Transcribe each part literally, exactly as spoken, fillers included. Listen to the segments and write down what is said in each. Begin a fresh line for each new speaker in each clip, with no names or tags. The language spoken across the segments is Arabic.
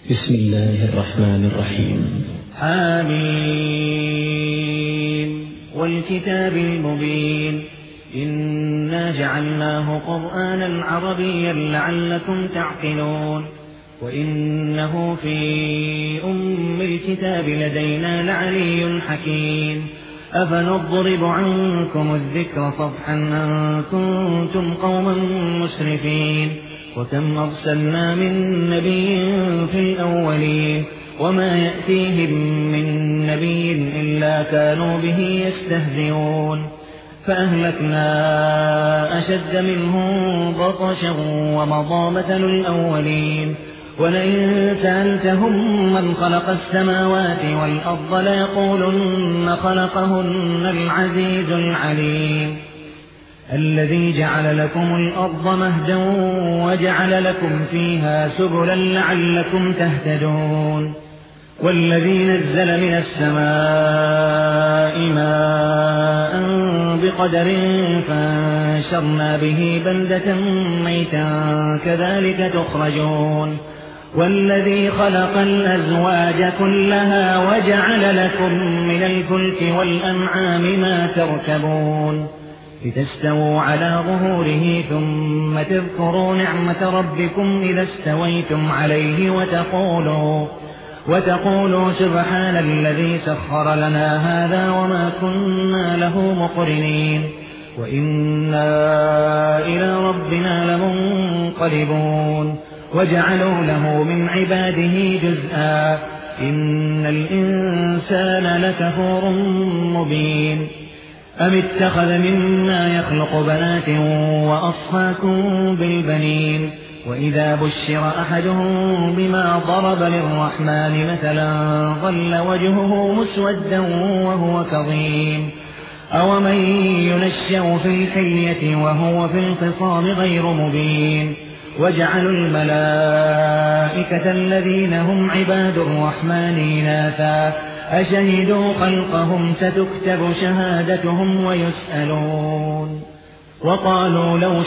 بسم الله الرحمن الرحيم.
حميم والكتاب المبين إنا جعلناه قرآنا عربيا لعلكم تعقلون وإنه في أم الكتاب لدينا لعلي حكيم أفنضرب عنكم الذكر صفحا أن كنتم قوما مسرفين وكم أرسلنا من نبي في الأولين وما يأتيهم من نبي إلا كانوا به يستهزئون فأهلكنا أشد منهم بطشا ومضى مثل الأولين ولئن سألتهم من خلق السماوات والأرض ليقولن خلقهن العزيز العليم الذي جعل لكم الأرض مهدا وجعل لكم فيها سبلا لعلكم تهتدون والذي نزل من السماء ماء بقدر فانشرنا به بلدة ميتا كذلك تخرجون والذي خلق الأزواج كلها وجعل لكم من الفلك والأنعام ما تركبون لتستووا على ظهوره ثم تذكروا نعمة ربكم إذا استويتم عليه وتقولوا وتقولوا سبحان الذي سخر لنا هذا وما كنا له مقرنين وإنا إلى ربنا لمنقلبون وجعلوا له من عباده جزءا إن الإنسان لكفور مبين أم اتخذ مما يخلق بنات وأصفاكم بالبنين وإذا بشر أحدهم بما ضرب للرحمن مثلا ظل وجهه مسودا وهو كظيم أومن ينشأ في الحلية وهو في الخصام غير مبين وجعلوا الملائكة الذين هم عباد الرحمن إناثا أشهدوا خلقهم ستكتب شهادتهم ويسألون وقالوا لو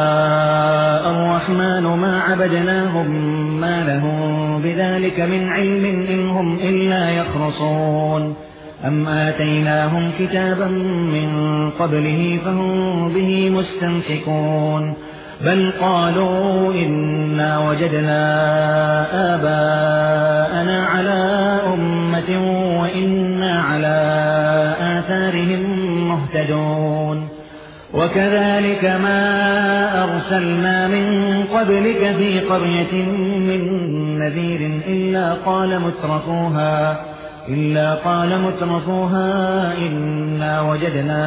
شاء الرحمن ما عبدناهم ما لهم بذلك من علم إن هم إلا يخرصون أم آتيناهم كتابا من قبله فهم به مستمسكون بل قالوا إنا وجدنا آباءنا على أمة وإنا على آثارهم مهتدون وكذلك ما أرسلنا من قبلك في قرية من نذير إلا قال مترفوها إلا قال مترفوها إنا وجدنا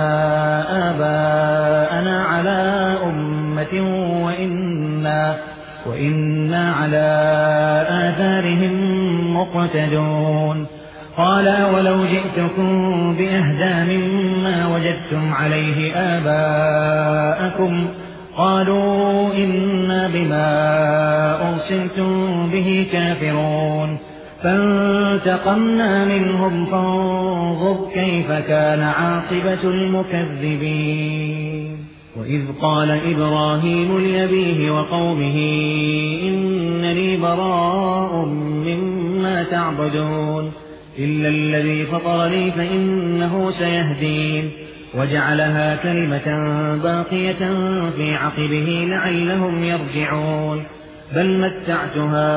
آباءنا على أمة وإنا وإنا على آثارهم مقتدون قال ولو جئتكم بأهدى مما وجدتم عليه آباءكم قالوا إنا بما أرسلتم به كافرون فانتقمنا منهم فانظر كيف كان عاقبة المكذبين وإذ قال إبراهيم لأبيه وقومه إنني براء مما تعبدون إلا الذي فطرني فإنه سيهدين وجعلها كلمة باقية في عقبه لعلهم يرجعون بل متعت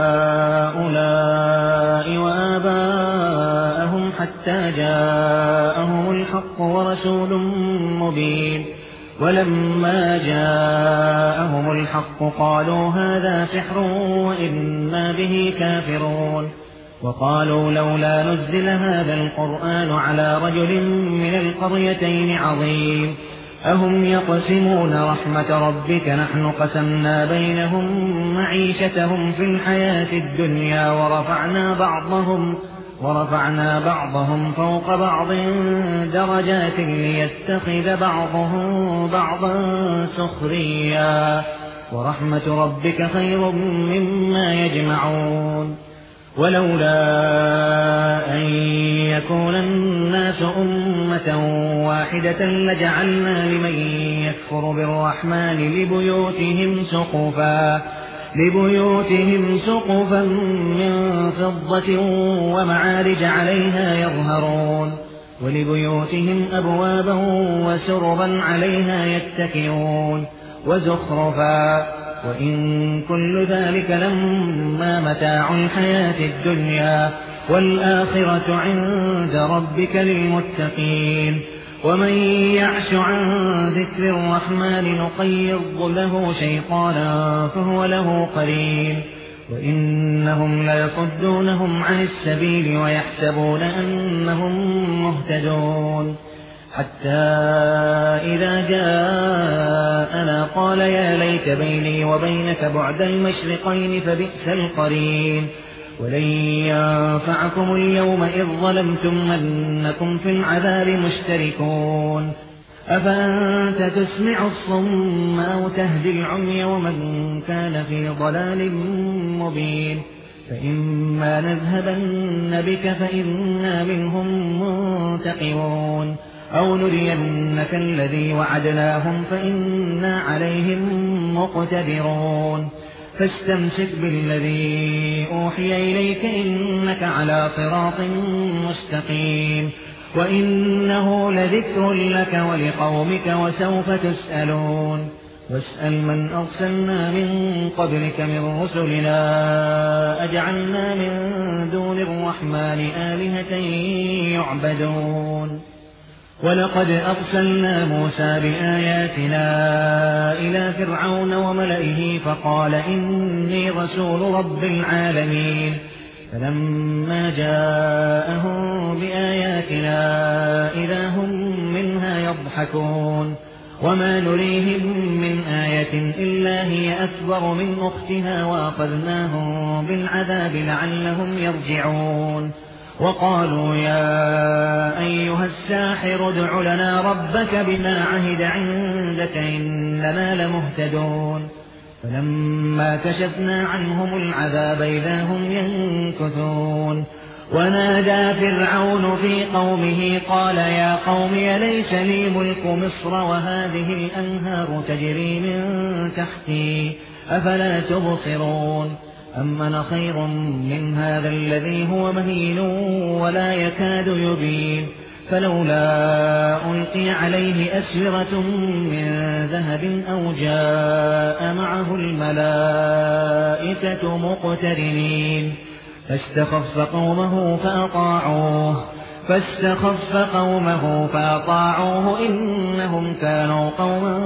هؤلاء وآباءهم حتى جاءهم الحق ورسول مبين ولما جاءهم الحق قالوا هذا سحر وإنا به كافرون وقالوا لولا نزل هذا القرآن على رجل من القريتين عظيم أهم يقسمون رحمة ربك نحن قسمنا بينهم معيشتهم في الحياة الدنيا ورفعنا بعضهم ورفعنا بعضهم فوق بعض درجات ليتخذ بعضهم بعضا سخريا ورحمة ربك خير مما يجمعون ولولا أن يكون الناس أمة واحدة لجعلنا لمن يكفر بالرحمن لبيوتهم سقفا لبيوتهم سقفا من فضة ومعارج عليها يظهرون ولبيوتهم أبوابا وسربا عليها يتكئون وزخرفا وإن كل ذلك لما متاع الحياة الدنيا والآخرة عند ربك للمتقين ومن يعش عن ذكر الرحمن نقيض له شيطانا فهو له قرين وإنهم ليصدونهم عن السبيل ويحسبون أنهم مهتدون حتى إذا جاءنا قال يا ليت بيني وبينك بعد المشرقين فبئس القرين ولن ينفعكم اليوم إذ ظلمتم أنكم في العذاب مشتركون أفأنت تسمع الصم أو تهدي العمي ومن كان في ضلال مبين فإما نذهبن بك فإنا منهم منتقمون أو نرينك الذي وعدناهم فإنا عليهم مقتدرون فاستمسك بالذي أوحي إليك إنك على صراط مستقيم وإنه لذكر لك ولقومك وسوف تسألون واسأل من أرسلنا من قبلك من رسلنا أجعلنا من دون الرحمن آلهة يعبدون ولقد أرسلنا موسى بآياتنا إلى فرعون وملئه فقال إني رسول رب العالمين فلما جاءهم بآياتنا إذا هم منها يضحكون وما نريهم من آية إلا هي أكبر من أختها وأخذناهم بالعذاب لعلهم يرجعون وقالوا يا أيها الساحر ادع لنا ربك بما عهد عندك إننا لمهتدون فلما كشفنا عنهم العذاب إذا هم ينكثون ونادى فرعون في قومه قال يا قوم أليس لي ملك مصر وهذه الأنهار تجري من تحتي أفلا تبصرون أم أنا خير من هذا الذي هو مهين ولا يكاد يبين فلولا ألقي عليه أسورة من ذهب أو جاء معه الملائكة مقترنين فاستخف قومه فأطاعوه فاستخف قومه فأطاعوه إنهم كانوا قوما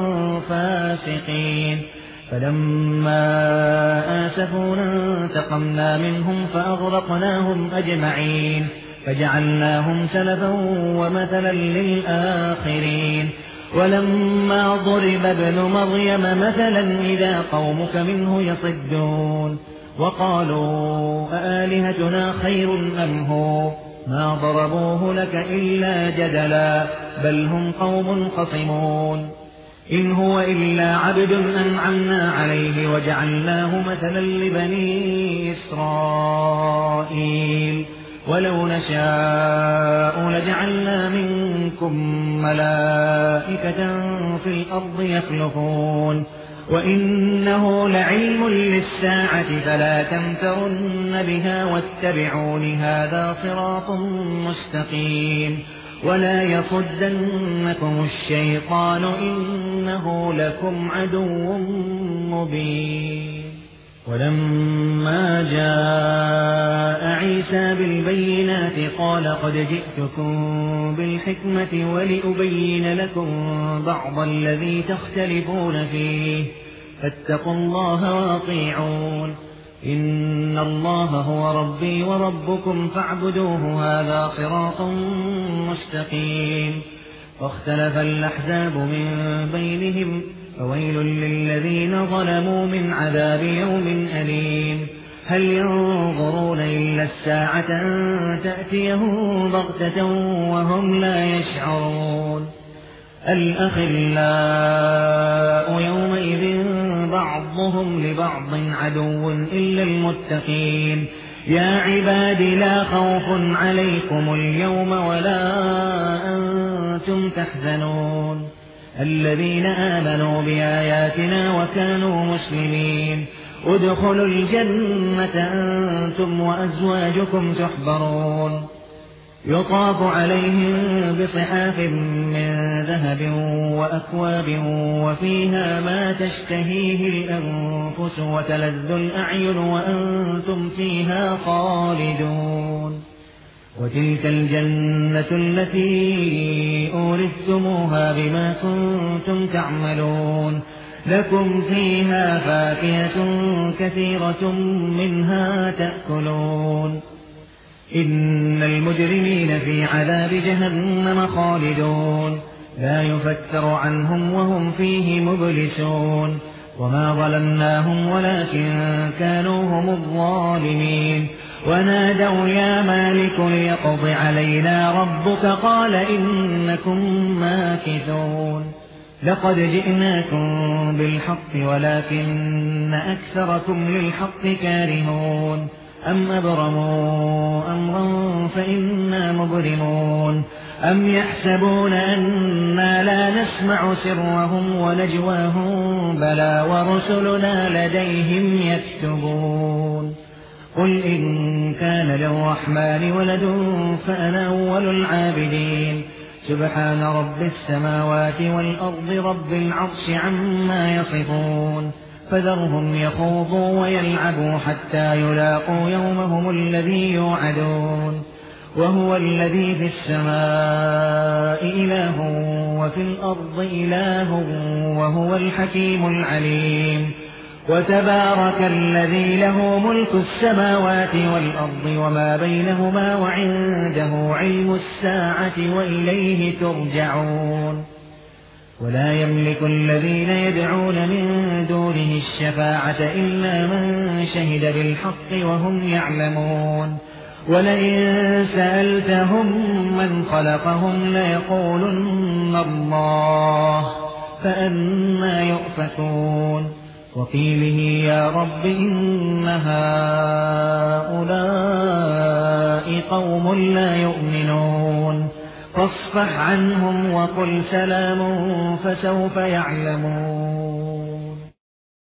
فاسقين فلما آسفونا انتقمنا منهم فأغرقناهم أجمعين فجعلناهم سلفا ومثلا للآخرين ولما ضرب ابن مريم مثلا إذا قومك منه يصدون وقالوا أآلهتنا خير أم هو ما ضربوه لك إلا جدلا بل هم قوم خصمون إن هو إلا عبد أنعمنا عليه وجعلناه مثلا لبني إسرائيل ولو نشاء لجعلنا منكم ملائكة في الأرض يخلفون وإنه لعلم للساعة فلا تمترن بها واتبعون هذا صراط مستقيم ولا يصدنكم الشيطان إنه لكم عدو مبين ولما جاء عيسى بالبينات قال قد جئتكم بالحكمة ولأبين لكم بعض الذي تختلفون فيه فاتقوا الله واطيعون إن الله هو ربي وربكم فاعبدوه هذا صراط مستقيم واختلف الأحزاب من بينهم فويل للذين ظلموا من عذاب يوم أليم هل ينظرون إلا الساعة أن تأتيهم بغتة وهم لا يشعرون الأخلاء يومئذ بعضهم لبعض عدو إلا المتقين يا عباد لا خوف عليكم اليوم ولا أنتم تحزنون الذين آمنوا بآياتنا وكانوا مسلمين ادخلوا الجنة أنتم وأزواجكم تحبرون يطاف عليهم بصحاف من ذهب وأكواب وفيها ما تشتهيه الأنفس وتلذ الأعين وأنتم فيها خالدون وتلك الجنة التي أورثتموها بما كنتم تعملون لكم فيها فاكهة كثيرة منها تأكلون إن المجرمين في عذاب جهنم خالدون لا يفتر عنهم وهم فيه مبلسون وما ظلمناهم ولكن كانوا هم الظالمين ونادوا يا مالك ليقض علينا ربك قال إنكم ماكثون لقد جئناكم بالحق ولكن أكثركم للحق كارهون أم أبرموا أمرا فإنا مبرمون أم يحسبون أنا لا نسمع سرهم ونجواهم بلى ورسلنا لديهم يكتبون قل إن كان للرحمن ولد فأنا أول العابدين سبحان رب السماوات والأرض رب العرش عما يصفون فذرهم يخوضوا ويلعبوا حتى يلاقوا يومهم الذي يوعدون وهو الذي في السماء إله وفي الأرض إله وهو الحكيم العليم وتبارك الذي له ملك السماوات والأرض وما بينهما وعنده علم الساعة وإليه ترجعون ولا يملك الذين يدعون من دونه الشفاعة إلا من شهد بالحق وهم يعلمون ولئن سألتهم من خلقهم ليقولن الله فأنى يؤفكون وقيله يا رب إن هؤلاء قوم لا يؤمنون فاصفح عنهم وقل سلام فسوف يعلمون